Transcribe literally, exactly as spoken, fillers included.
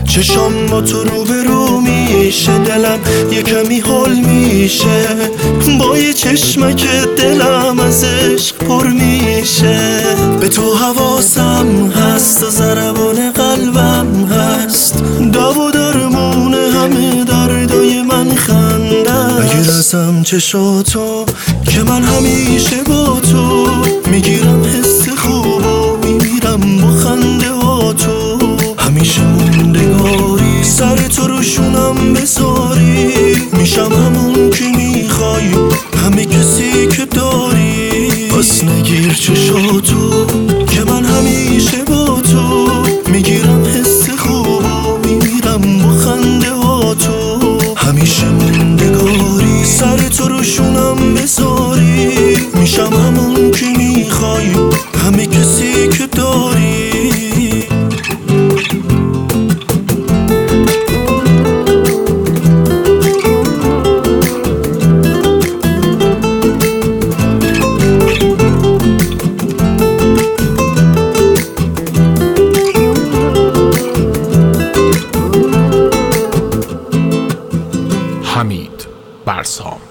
چشام با تو رو به رو میشه، دلم یه کمی هول میشه، با یه چشمک دلم از عشق پر میشه. به تو حواسم هست و ضربان قلبم هست، دوا و درمون همه دردای من خنده است. اگه رسم چشاتو که من همیشه با تو میگیرم حس خوب و میمیرم با خنده ها تو. همیشه موندگاری سر تو رو شونم بذاری، میشم همون که میخوای، همه کسی که داری. پس نگیر چشاتو که من همیشه با تو میگیرم حس خوب و میمیرم با خنده ها تو. همیشه موندگاری سر تو رو شونم بذاری، میشم همون که میخوای، همه کسی که داری. حمید برسام.